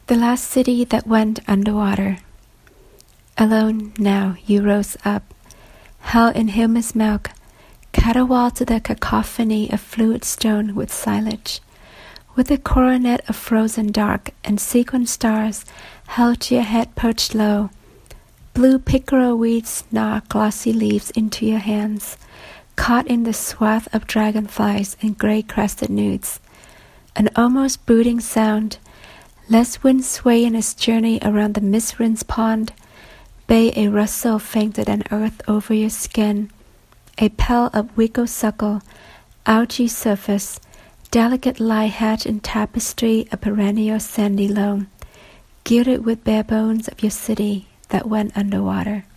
The last city that went underwater. Alone now you rose up, held in humus milk, caterwauled to the cacophony of fluid stone with silage, with a coronet of frozen dark and sequined stars held to your head perched low. Blue pickerel weeds gnaw glossy leaves into your hands, caught in the swath of dragonflies and gray-crested newts. An almost brooding sound, lest wind sway in its journey around the mist-rinsed pond, bay a rustle fainter than earth over your skin, a pell of wiggle suckle, algae surface, delicate lie hatch in tapestry a perennial sandy loam, gilded with bare bones of your city that went underwater.